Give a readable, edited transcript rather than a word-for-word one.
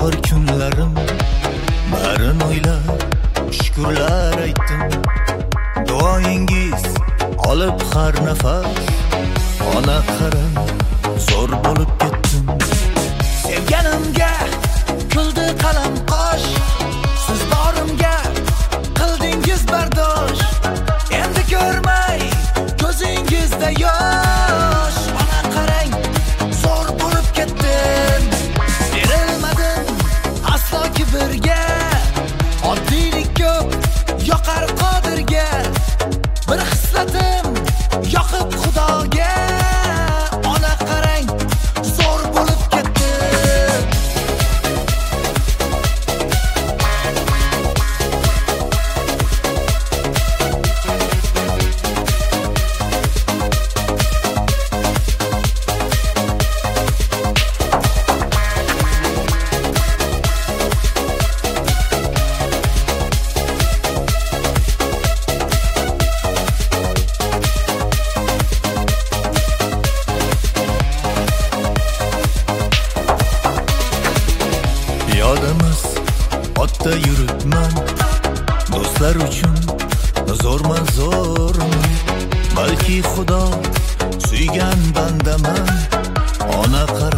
og'ir kunlarim barin o'ylab shukrlar aytdim. Duoyingiz olib har nafas ona qarang zo'r bo'lib ketdim. Sevganimga kuldi qalam qosh, siz borimga qildingiz bardosh. Endi ko'rmay ko'zingizda yosh, ona qarang zo'r bo'lib ketdim. Berilmadim aslo kibrga, oddiylik ko'p yoqar qodirga. Bir hislatim yoqib xudoga, ona qarang zo'r bo'lib ketdim. Yodimiz otda yuribman, do'stlar uchun zo'rman. Balki Xudo suygan bandaman, ona